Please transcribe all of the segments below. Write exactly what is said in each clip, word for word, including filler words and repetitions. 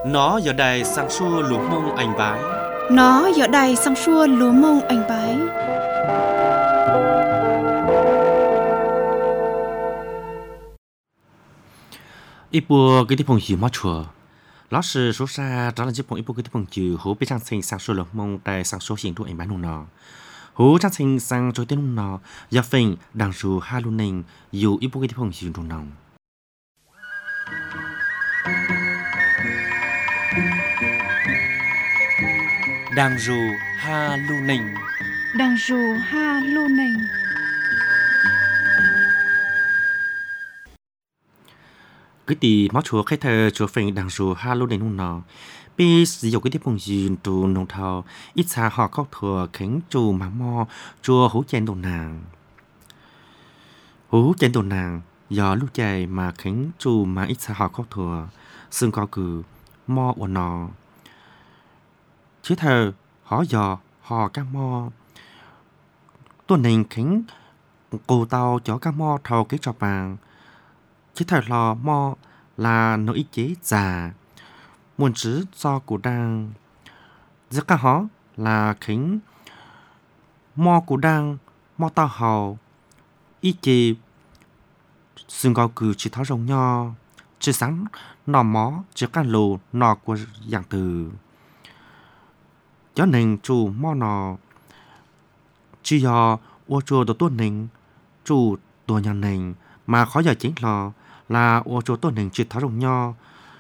Nó giờ đây sang xua lúa mông anh bái. Nó giờ đây sang xua lúa mông anh bái. Ít bùa cái tiếp phong gì mà chùa. Ló sư số xa đó là chiếc phong ít bùa cái tiếp phong chữ hố biết trang sinh sang xua lúa mông tại sang số hiện tụ anh bái nụ nọ. Hố trang sinh sang trôi tên nụ nọ. Giờ phình đằng dù ha luôn nền dù ít bùa cái tiếp phong chữ nụ nọ. Đằng dù ha lu nình. Đằng dù ha lu nình. Cái tí máu chùa khai thờ chùa phình đằng dù ha lu nình nung nọ. Bí sử dụng cái tiếp phong dùn tù nông thảo. Ít xa họ khóc thừa khánh chù má mò chùa hú chèn đồ nàng. Hú chèn đồ nàng do lúc chạy mà khánh chù mà ít xa họ khóc thừa. Xương có cử mò ổ nọ. Chứ thờ họ dò họ ca mò. Tuần hình khánh cổ tàu cho ca mò thầu cái trò bàng. Chứ thờ lò mò là nỗi ý chế già. Muốn chứ do cổ đang. Giấc ca họ là khánh mò cổ đang mò tàu hầu. Ý chế xương gạo cử chỉ tháo rồng nho. Chứ sáng nò mó chứ ca lù nò của dạng từ. Cho nên chủ mò nò chỉ do ô chùa tổ tuần nình chủ tổ nhà nình mà khó giờ chính là là ô chùa tuần nình chỉ tháo rồng nho.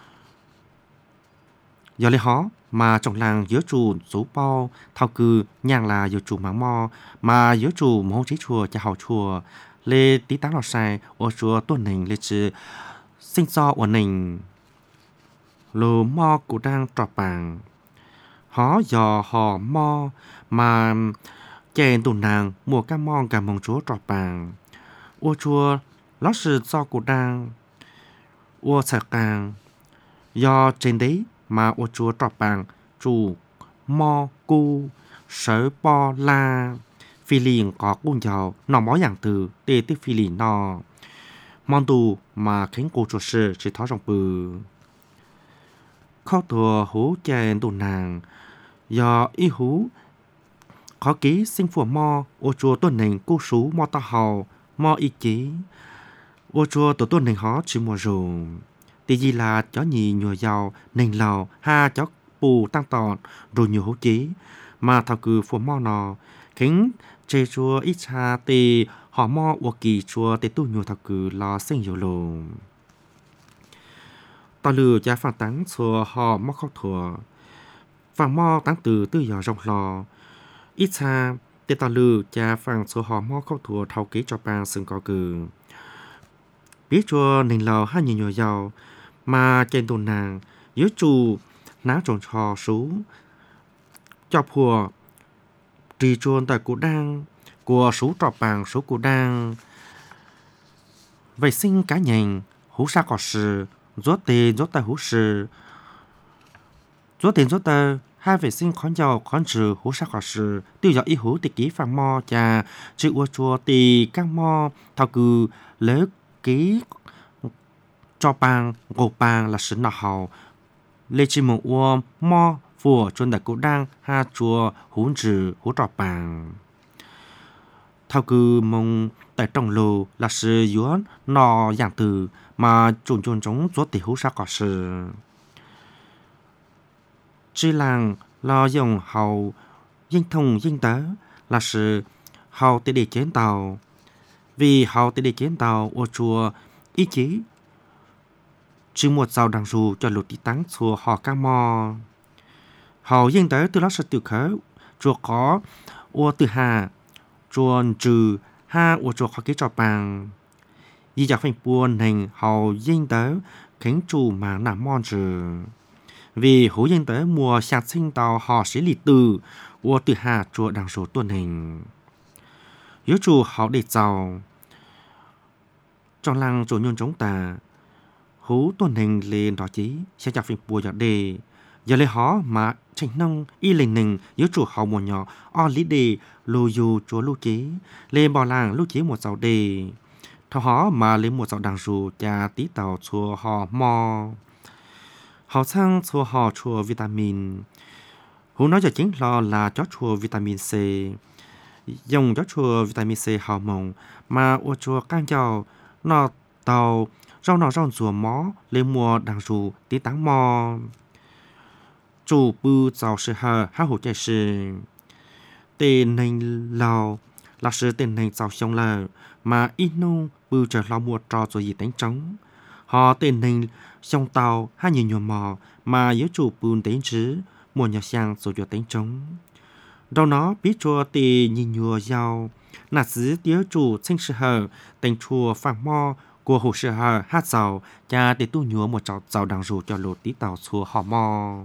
Giờ lấy họ mà trong làng giữa chủ số bao thao cư nhàng là giữa chủ máng mò mà giữa chủ mong chế chùa cha hào chùa lê tí táng lọt sai ô chùa tuần nình lê chứ sinh do ô nình lô mò cụ đang trọp bảng. Họ dò họ mò mà chèn tù nàng mùa ca mong cả mong chúa trọp bàng. Ô chùa lót sự do cụ đang. Ô sợ càng. Do trên đấy mà ô chùa trọp bàng chủ mò cu sở bò la. Phi liền có cung dào nọ mó dạng từ tê tích phi liền nọ. Mong tù mà khánh cô chùa sự chỉ thó rộng bừ. Khó thùa hú chèn tù nàng. Do ý hú khó ký sinh phùa mò ô chùa tuần nền cô sú mò ta hào mò ý chí ô chùa tổ tuần nền họ chỉ mùa rùm tí gì là chó nhì nhùa giàu nền lào ha chó bù tăng tọt rồi nhiều hú chí mà thảo cử phùa mò nò kính chê chùa ít cha tì họ mò ô kỳ chùa tì tu nhùa thảo cử lo sinh dụ lùm tòa lừa cha phản tán chùa họ mò khóc thùa phản mò tán từ tư dò rộng lò. Ít xa, tê tà lư cha phản số họ mò khóc thùa thao kế cho bang xưng có cử. Biết chùa nền lò hai nhiều nhiều giàu, mà trên tồn nàng, dưới chù ná tròn trò sú. Cho phùa, trì chuồn tại cụ đang, của sú trọ bang số cụ đang. Vậy sinh cá nhành, hú xa có sự, rốt tiền rốt tài hú sự. Rốt tiền rốt tài, hai vệ sinh khón dầu khón trừ hú sắc khỏ sự tiêu dạo ý hú tì ký phàng mò chà chữ ua chùa tì các mò thao cư lỡ ký cho bang gồ bang là sự nọ hào lê chi mong ua mò phùa chuồn đại cụ đang ha chùa hú trừ hú trọ bang thao cư mong tại trong lô là sự yuán nọ dạng từ mà chuồn chuồn chống rốt tì hú sắc khỏ sự chỉ làng lo dùng hậu dinh thông dinh tớ là sự hậu tới để chiến tàu vì hậu tới để chiến tàu ô chùa ý chí chỉ một giàu đằng dù cho lụt đi táng chùa họ ca mò hậu dinh tớ từ đó sẽ tự khởi chùa có ô từ hà chùa trừ ha ô chùa khó kế trò bằng vì giặc phanh buồn hình hậu dinh tớ khánh chủ mà nằm mòn trừ. Vì hữu dân tới mùa sạc sinh tàu họ sẽ lì từ ô từ hạ chùa đằng số tuần hình. Yếu chủ họ để giàu trong làng chủ nhân chống tà hữu tuần hình lên đó chí sẽ chạc phim bùa giọt đề. Giờ lấy họ mà tranh nông y lệnh nình yếu chủ họ mùa nhỏ o lý đề lô dù chúa lưu chế lên bò làng lưu chế một giàu đề. Thảo họ mà lên một giàu đằng dù cha tí tàu chùa họ mò. họ sang chua họ chua vitamin hú nói cho chính lo là chó chua vitamin C dùng chó chua vitamin C hào mộng mà ô chua cang chào nó tàu rau nó rau rùa mó lên mùa đằng rù tí táng mò chủ bư giàu sự hờ há hủ chạy sự tên này lào là sự tên này giàu xong là mà ít nung bư trở lo mua trò rồi gì đánh trống họ tên này xong tàu hai nhiều nhiều mò mà yếu chủ bùn đánh chứ mua nhà sang rồi cho đánh trống đâu nó biết cho tì nhìn nhiều giàu là giữ tiếu chủ sinh sự hờ đánh chùa phàng mò của hồ sự hờ hát giàu cha để tu nhúa một cháu giàu đằng rù cho lột tí tàu chùa họ mò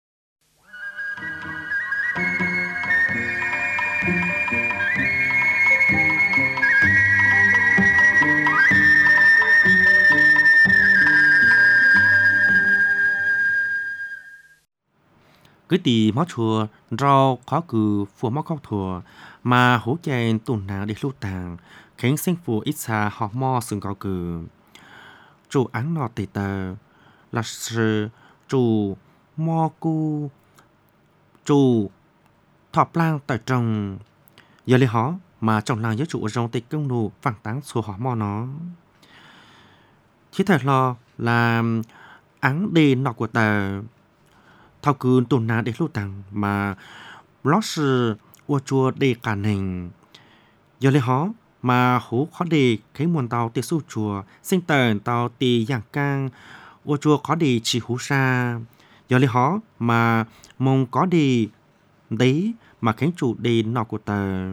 cứ tì mót chùa rau khó cử phù mót khóc thùa mà hỗ chèn tùn nàng để lưu tàng khiến sinh phù ít xa họ mò sừng cao cử chủ án nọ tì tờ là sự chủ mò cu chủ thọp lang tại trong giờ lấy họ mà trong làng giới chủ rong tịch công nụ phẳng táng số họ mò nó chỉ thật lo là án đi nọ của tờ thao cư tồn na để lưu tàng mà lót sự ua chua để cả nền giờ lấy họ mà hú khó đi cái muôn tàu tê su chùa sinh tần tàu tì giảng cang ua chua khó đi chỉ hú sa giờ lấy họ mà mong có đi đấy mà khánh chủ đi nọ của tờ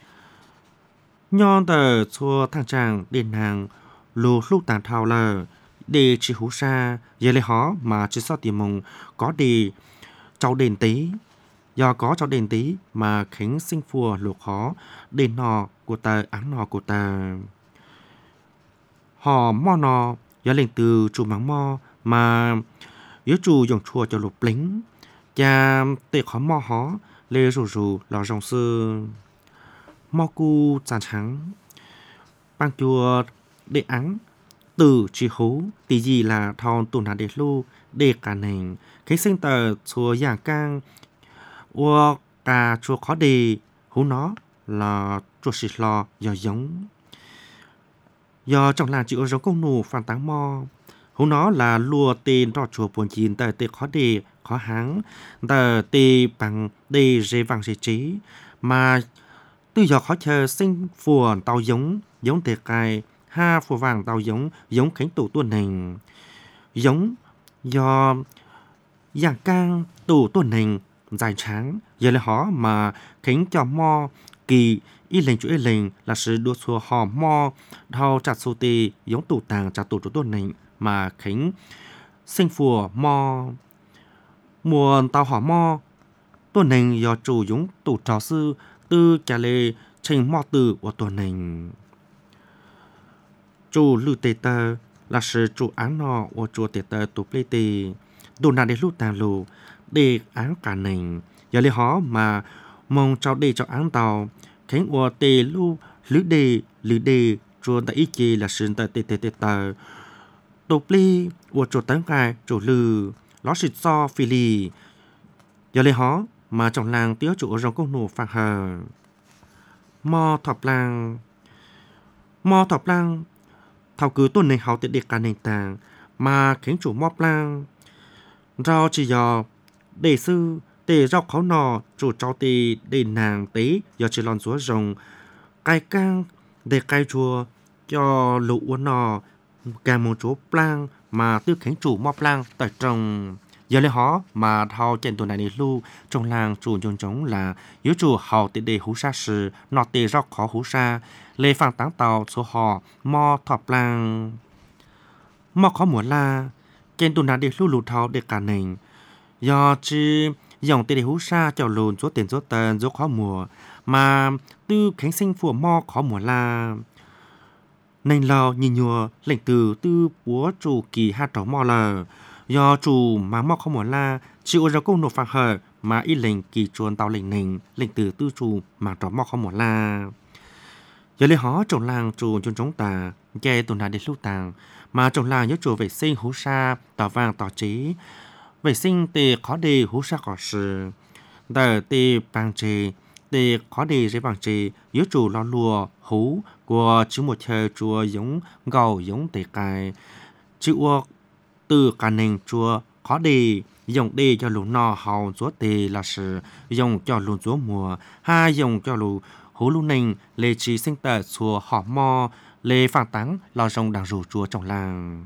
nhon tờ chua thang tràng đền hàng lù lưu tàng thao lờ để chỉ hú sa giờ lấy họ mà chỉ sao tìm mong có đi cháu đền tí do có cháu đền tí mà khánh sinh phùa lục khó đền nọ của tờ án nọ của tờ họ mò nọ do lên từ chủ mắng mò mà yếu chủ dùng chùa cho lục lính cha tệ khó mò hó lê rù rù lò rong sư mò cu chán trắng bang chùa để án từ chỉ hú tí gì là thon tùn hà để lưu để cả nền cái sinh tờ chùa giảng cang ua cả chùa khó đi hú nó là chùa xịt lò do giống do trong làng chịu giống công nụ phản táng mò hú nó là lùa tên cho chùa buồn chín tờ tê khó đi khó háng tờ tê bằng đi dê vàng dê trí mà từ giờ khó chờ sinh phùa tàu giống giống tê cài ha phùa vàng tàu giống giống khánh tủ tuần hình giống do giảng cang tủ tuần hình dài tráng giờ là họ mà khánh cho mò kỳ y lệnh chủ y lệnh là sự đua xua họ mò thao chặt số tì giống tủ tàng chặt tủ tủ tuần hình mà khánh sinh phùa mò mùa tàu họ mò tuần hình do chủ giống tủ trò sư tư trả lệ trình mò từ của tuần hình chủ lưu tê tơ là sự chủ án nọ của chùa tê tơ tụ plê tê đồ nà để lưu tàng lù để án cả nền giờ lấy họ mà mong cho để cho án tàu khánh của tê lưu lứ đề lứ đề chùa tại ý chí là sự tại tê tê tê tơ tụ plê của chùa tấn cài chủ lư ló xịt so phi lì giờ lấy họ mà trong làng tiếu chủ rong công nụ phạt hờ mò thọp làng mò thọp làng thảo cứ tuần này họ tiện địa cả nền tảng mà khiến chủ mò làng rau chỉ do để sư để rau khó nọ chủ cháu tì để nàng tế do chỉ lon chúa rồng cai cang để cai chùa cho lũ uốn nọ càng một chỗ plang mà tư khiến chủ mò plang tại trong giờ lấy họ mà thao trên tuần này đi lưu trong làng chủ dùng chống là yếu chủ hậu tiện để hú sa sử nọ tì rau khó hú sa lê phang táng tàu số họ mò thọp làng mò khó mùa la trên tuần này đi lưu lụt thao để cả nền do chỉ dòng tê để hú sa cho lùn số tiền số tần số khó mùa mà tư khánh sinh phùa mò khó mùa la nên lo nhìn nhùa lệnh từ tư búa chủ kỳ hai trò mò lờ do chủ mà mò khó mùa la chịu ra công nộp phạt hở mà ít lệnh kỳ chuồn tàu lệnh nền lệnh từ tư chủ mà trò mò khó mùa la giờ lấy họ trồng làng chủ chôn chống tà che tuần này để lưu tàng mà trồng làng nhớ chủ vệ sinh hú sa tỏ vàng tỏ trí vệ sinh tê khó đề hú sa cỏ sư đờ tê bằng trì tê khó đề dễ bằng trì yếu chủ lo lùa hú của chữ một chờ chùa giống gầu giống tê cài chữ ua từ cả nền chùa khó đề dùng đề cho lũ nò hầu chúa tê là sự dùng cho lũ chúa mùa hai dùng cho lũ hú lũ nền lê trí sinh tờ chùa họ mò lê phản tắng lo rồng đằng rủ chùa trong làng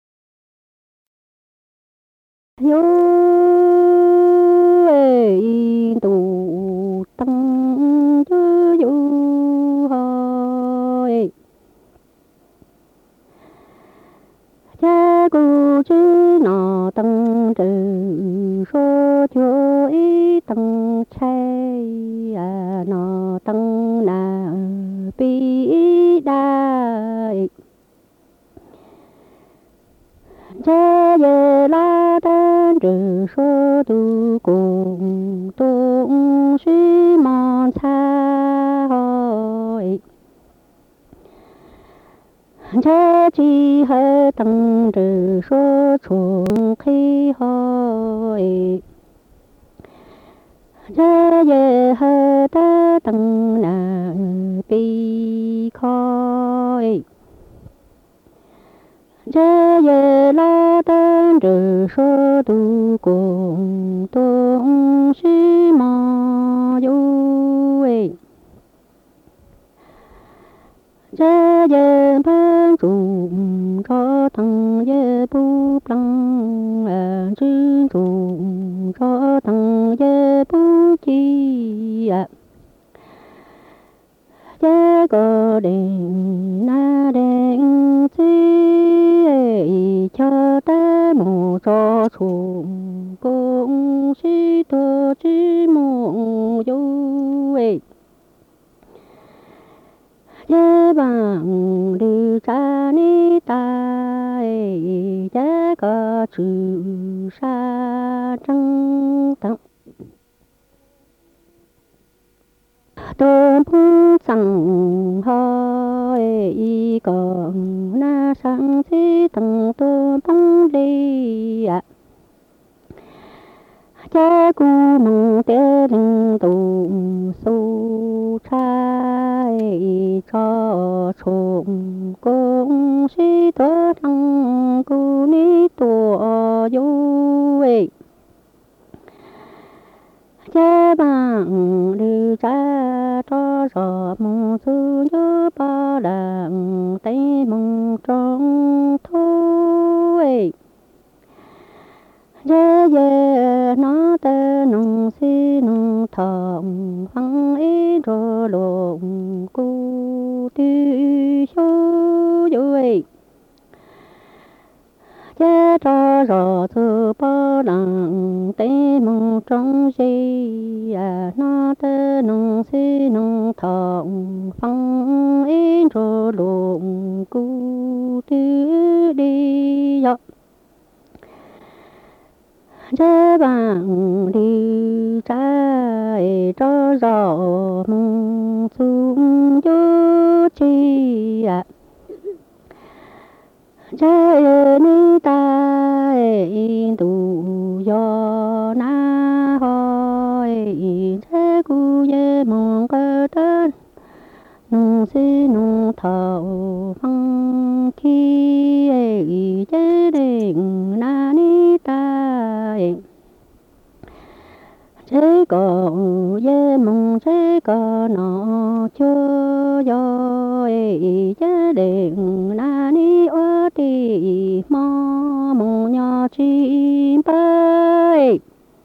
yo ê tu tăng yo yo hoi cha cu chứ nọ tăng trừ số cho ý tăng chay à nọ tăng na bi đại cha ye la tan trừ số tu cùng tung suy mòn xa hội cha chi hơi tăng trừ số chuông khi hội cha ye hơi ta tăng na bi khoi cha ye la tan trừ số tu cùng tung suy mò yo cha ye ban trùng cho tăng ye bu plăng à chứ trùng cho tăng ye bu chi à cha có đèn na đèn chi cho ta mù cho trùng cũng suy tô chi mù yo cha bằng đi cha ni ta cha có chữ sa trăng tặng tôn phung sang hơi còn na sang chi tầng tôn phung đi ạ cha cu mong tê linh tù su trai cho trùng công sĩ tớ thăng cu ni tổ yo cha bằng đi cha cho rõ mong sư nhớ ba đằng tay mong trong thôi ye ye nó tê nông si nông thòng phăng ý rô lồng cu ti xô vui ye cho rõ thư ba đằng tay mong trong si à nó tê nông si nông thòng phăng ý rô lồng cu ti đi dọc cha bằng đi cha cho rõ mong xuống yo chi à cha ni ta tu yo na hoi cha cu ye mong cơ tên nung si nung thầu phăng khi chế định na ni ta chế có ye mong chế có nó cho yo chế định na ni ô ti mò mong nhỏ chim bay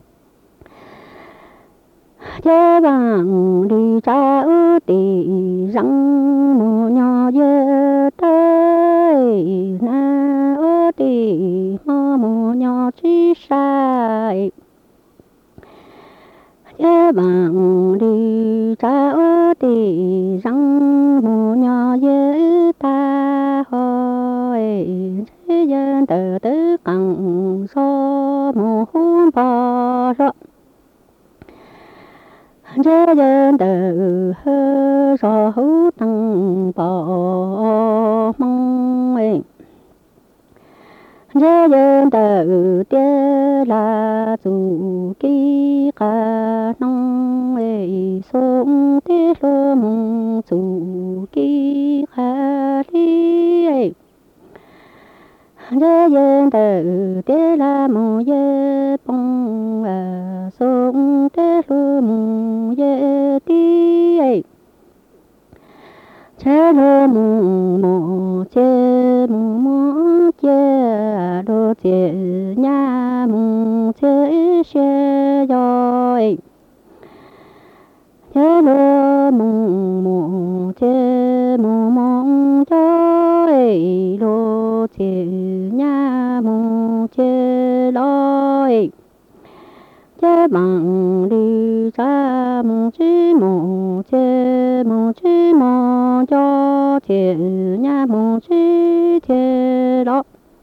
cha bằng đi cha ư tì răng mù nhỏ dê tê na ư tì mò mù nhỏ chi sai cha bằng đi cha ư tì răng mù nhỏ dê ta hồi thế dân từ từ cẳng so mù hôn bò rõ cha dân từ hơ rõ hữu tăng bò mong giờ giờ đầu tiên là dù kỹ cả nông ấy sống thế lo mong dù kỹ cả đi ấy giờ giờ đầu tiên là mong giờ bông à sống thế lo mong giờ đi ấy chế lo mù mù chế mù mù chế đồ chế nhà mù chế xe rồi chế lo mù mù chế mù mù rồi đồ chế nhà mù chế rồi chế bằng đi ra mù chế mù chế mù chế mù cho chế nhà mù chế chế đó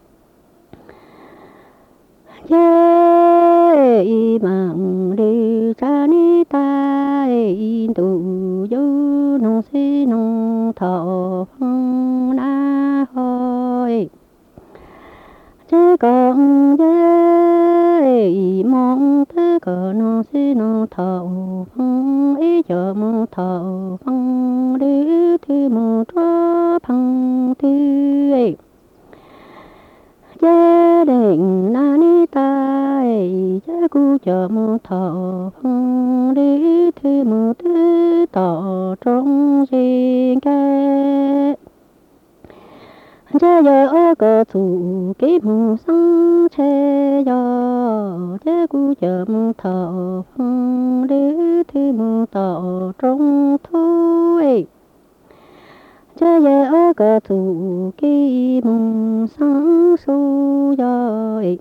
chế bằng đi ra ni ta tu du nông sĩ nông thọ phong na hồi chế còn chế mong thế cờ nông sĩ nông thọ phong ý chờ mong thọ phong đi thi mong cho phong thi gia đình na ni ta gia cu chờ mong thọ phong đi thi mong tư tỏ trong riêng cái chế giờ ở cờ thủ kỹ mù sang chế giờ chế cu chờ mù thọ phong đi thi mù tỏ trong thu ấy chế giờ ở cờ thủ kỹ mù sang su giờ ấy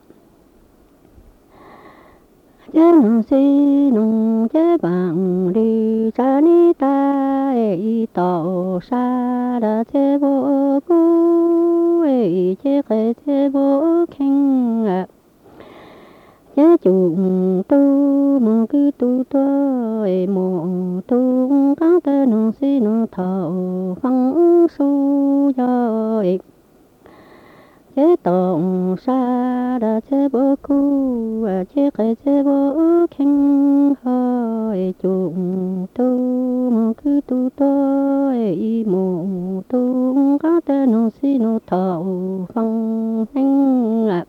chế nông sĩ nông chế bằng đi ra ni ta ấy tỏ xa đã chế vô cu ấy chế cái chế vô khen à chế chung tu mong cứ tu tôi mong tu các tên nông sĩ nông thọ phong su rồi chế tổng xa đã chế vô cu chế cái chế vô khen hỏi chung tu mong cứ tu tôi mong tu các tên nông sĩ nông thọ phong hành à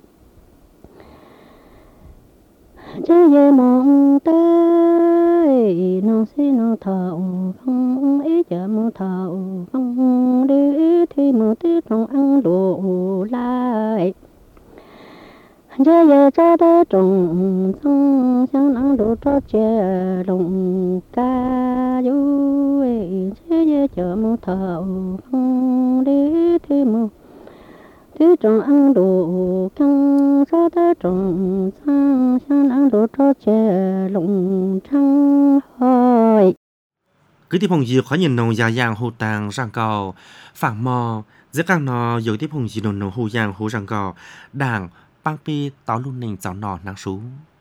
chế về mong tới nông sĩ nông thọ phong ý chờ mong thọ phong đi thì mong tư trong ăn đồ lại chế về cho tới trồng xong sáng ăn đồ cho chè lồng ca du chế về chờ mong thọ phong đi thì mong thứ trồng ăn đồ căng cho tới trồng sang sang ăn đồ cho chè lồng trăng hỏi cứ tiếp phong gì khó nhìn nông già giang hồ tàng răng cầu phẳng mò giữa các nó dưới tiếp phong gì nông nông hồ giang hồ răng cầu đảng bang pi táo luôn nền giáo nọ nắng sú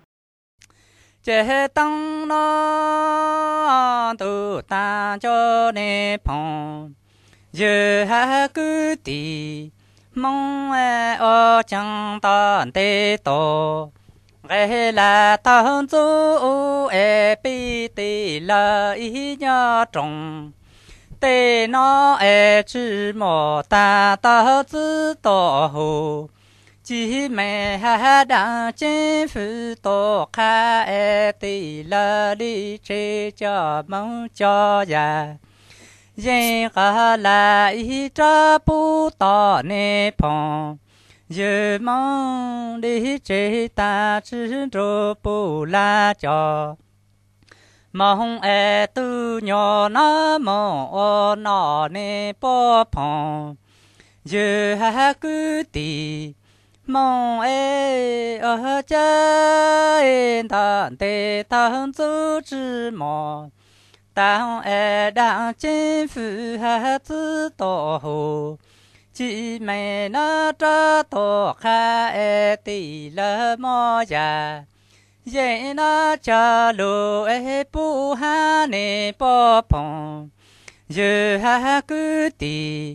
chế tăng nó tu ta cho nè phong giờ ha cứ tì mong ở chẳng tận tê tổ cái là thằng chú e bi tê là ý nhớ trong tê nó e chỉ mò ta ta chỉ tổ hồ chỉ mẹ ha đang trên phủ tổ khai e tê là đi chơi cho mong cho già yên cả lại cho bố tỏ nè phong giờ mong đi chơi ta chỉ cho bố la cho mong e tu nhỏ nó mong nó nè bố phong giờ ha cứ tì mong e ở chơi thằng tê thằng chú chỉ mong tao e đang trên phủ ha tự tổ hồ chỉ mẹ nó cho tổ kha e tì lơ mò già dễ nó cho lù e bu ha nè bò phong giờ ha cứ tì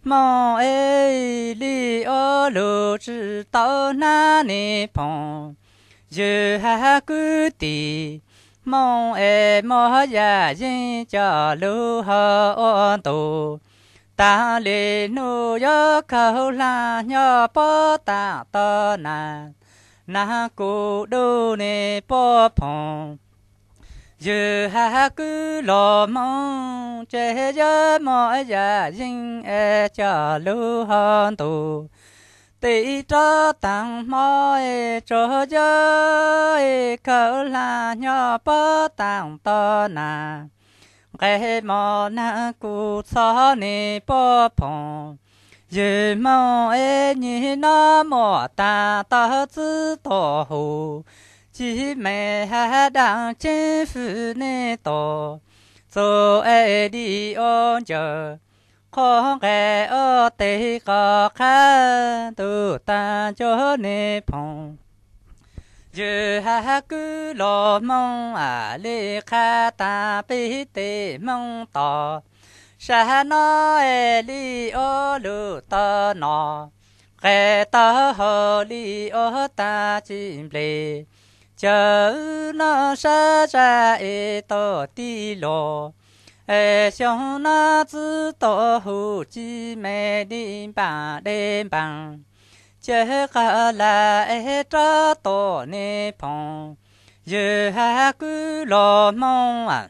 梦哎里哦路知道那里碰，就还古地。梦哎莫呀人家路好多，但里路要靠拉要波大到难，那古路呢波碰。giờ ha cứ lo mong che giờ mọi gia đình e cho lưu hơn tu tỷ cho tăng mọi cho giờ cỡ là nhỏ bớt tăng to na cái mò na cụ cho ni bó phong giờ mong e như nó mò ta ta tự tổ hồ chỉ mẹ ha đang trên phủ nè to, cho ai đi ôn chờ, không cái ở tây có khá tu ta cho nè phong. Giờ ha cứ lo mong à lê khá ta bị tê mong to, sa nó ai đi ở lu ta nọ, cái ta hồ đi ở ta chim lê. chờ nó sa ra e to ti lo e xiong na zi to hu ji me din ba den bang che ka la e tra to ne phong je ha ku lo mong à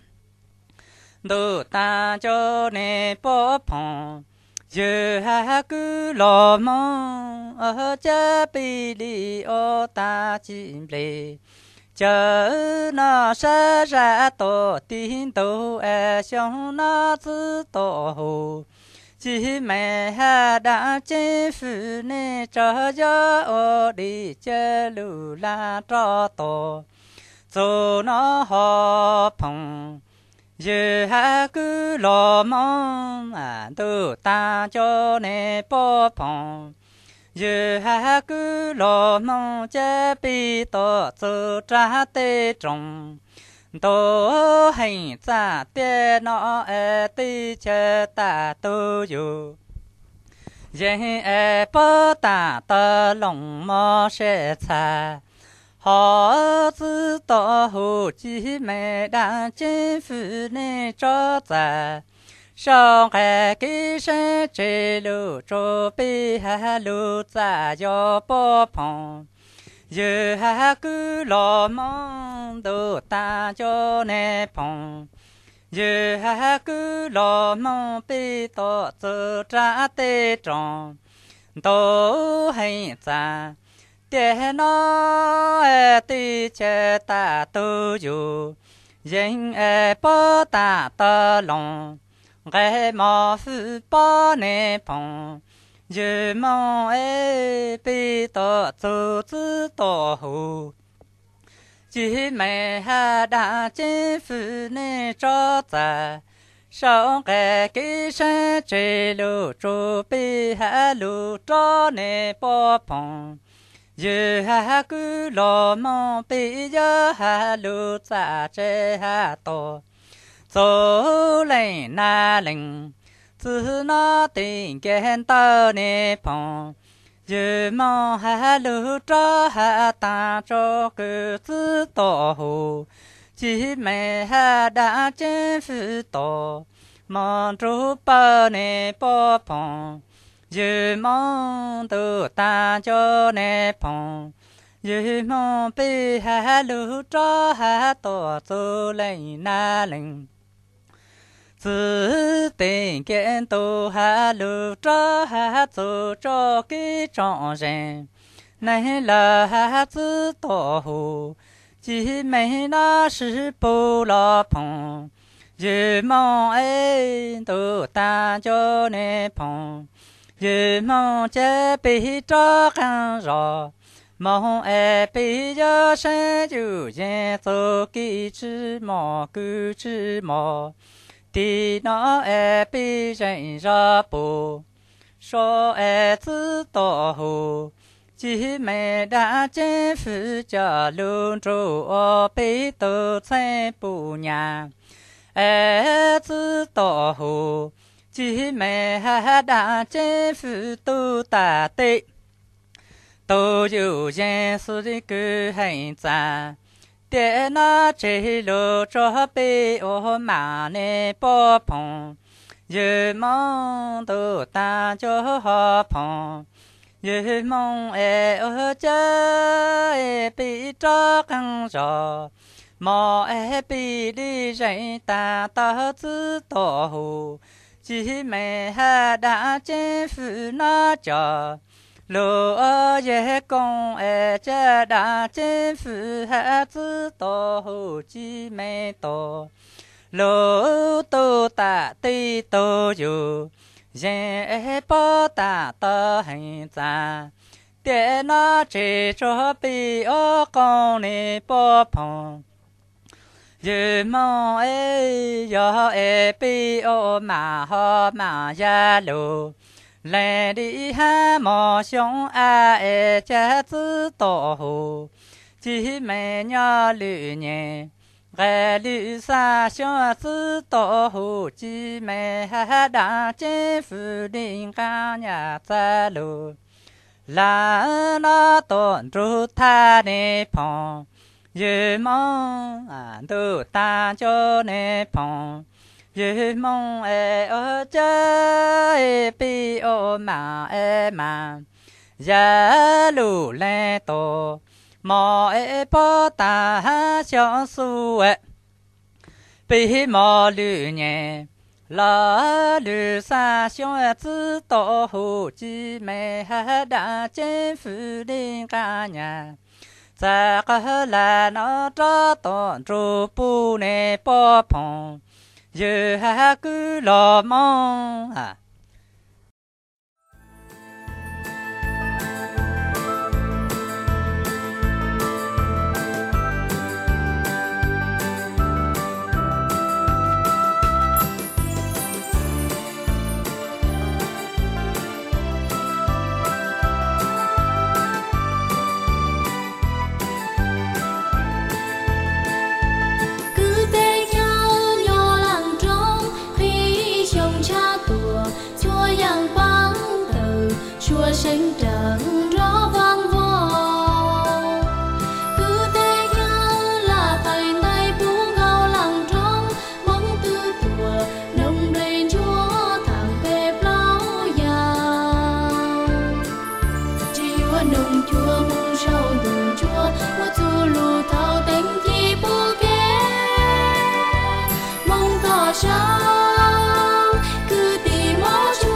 do ta cho ne po phong je ha ku lo mong ở cha bi li o ta chim lê chờ nó sẽ ra tổ tin tổ e xong nó tự tổ hồ chỉ mẹ ha đã chế phụ nè cho gió ở đi chơi lù la cho tổ cho nó họ phong giờ ha cứ lo mong à tu ta cho nè po phong giờ ha cứ lo mong chế bi tổ tự trả tê trồng tổ hành trả tê nó e tê chế ta tu dù giờ e bơ ta tơ lòng mò sẽ xa họ tự tổ hồ chí mẹ đã chế phụ nè cho ta song hai cái sinh chế lũ cho bi ha lũ za yo po phong giờ ha cứ lo mong đồ ta cho nè phong giờ ha cứ lo mong bi to tự trả tê tròn tổ hay za để nó e ti che ta tu dù dân e po ta ta lòng cái mò phụ bó nè phong giờ mong ê bi tổ tự tự tổ hồ chỉ mẹ ha đã chế phụ nè cho ta sau cái cái sinh chế lũ cho bi ha lũ cho nè bó phong giờ ha cứ lo mong bi giờ ha lũ cha chế ha to số lên na lên từ nó tình kiến tơ nè phong giờ mong ha lũ cho ha ta cho cứ tự tổ hồ chỉ mẹ ha đã chế phụ tổ mong chú bơ nè bó phong giờ mong tự ta cho nè phong giờ mong bi ha lũ cho ha tổ số lên na lên tự tình kiến tu ha lũ cho ha tu cho cái trọn rèn này là ha tự tổ hồ chỉ mấy nó sư bù lo phong giờ mong ấy tu ta cho nè phong giờ mong chế bị cho khăn rõ mong ấy bị cho sinh chủ nhân tu kỹ chữ mò cứ chữ mò thì nó e bị rèn ra bù số e tự tổ hồ chỉ mẹ đã chế phụ cho luôn trụ ở bị tự xây bù nhà e tự tổ hồ chỉ mẹ đã chế phụ tu ta tê tu yêu dân sự đi cứ hành giả để nó chế lộ cho bê ô mà nè bó phong yêu mong tu ta cho họ phong yêu mong e ở chơi bị cho căng gió mò e bị đi dạy ta ta tự tổ hồ chỉ mẹ đã chế phụ nó cho lô ở ye công e cha đã chế phụ hạ tự tổ hồ chỉ mẹ tổ lô tô ta ti tô dù ye bó ta ta hành giả để nó chế cho bị ở con nè bó phong yêu mong e yo e bi o ma ho ma ya lo lại đi ha mò xong a e cha tự tổ hồ chỉ mẹ nhỏ lự nhẹ ghé lự xa xong tự tổ hồ chỉ mẹ ha đã chế phụ đình ca nhà ta lo là nó tổn tru tha nè phong yêu mong anh tu ta cho nè phong yêu mong e ở chơi bi ô mà e mà giá lù lê tổ mò e bó ta cho su e bi mò lù nhẹ la lù sa xiong e tự tổ hồ chi mẹ đã chế phụ đình ca nhà za ka la no tra ton tru pu ne po phong ye ha ku lo mong ha sinh trận rõ vang vọng cứ thế nhau là tay tay buông gao lặng trong bóng tư tùa nồng đầy chúa thẳng về bao giàu chỉ hoa nồng chúa mong sâu đủ chúa hoa chu lù thao đánh chi bố kế mong tỏ sao cứ tìm mó chúa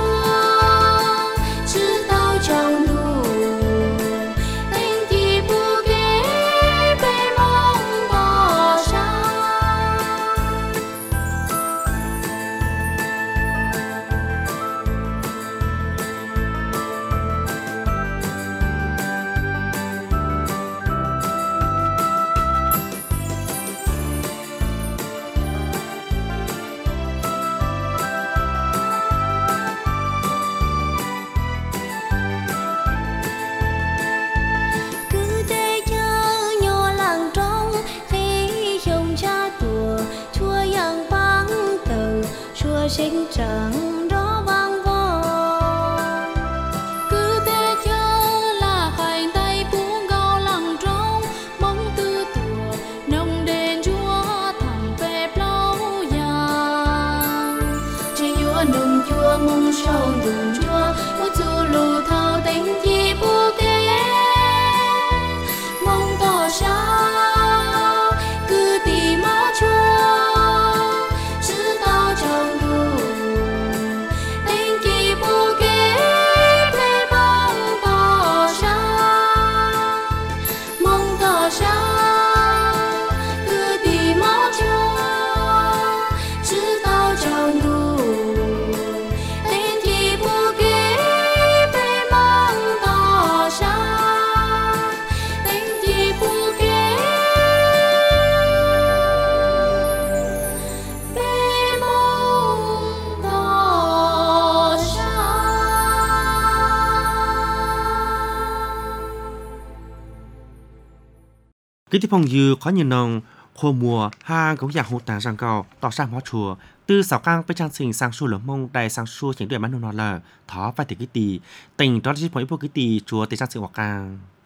sinh trận đó vang vọng cứ thế cho là hai tay buông gao lặng trong bóng tư tùa nồng đền chúa thẳng về lâu dài chỉ chúa nồng chúa mong sâu đường chúa một chu lù thao đánh chi bố kế mong tỏ sao cứ tìm mó chúa Cái tiếp phong dư khó như nông khô mùa hàng cũng dạng hụt tàng răng cầu tỏ sang hóa chùa từ sáu cangไปtrang sinh sang su lửa mông đại sang su chính tuyển bán nô là thó phải tỷ cái tỷ tình đó là chỉ mỗi bộ cái tỷ chùa tỷ trang sinh hoặc càng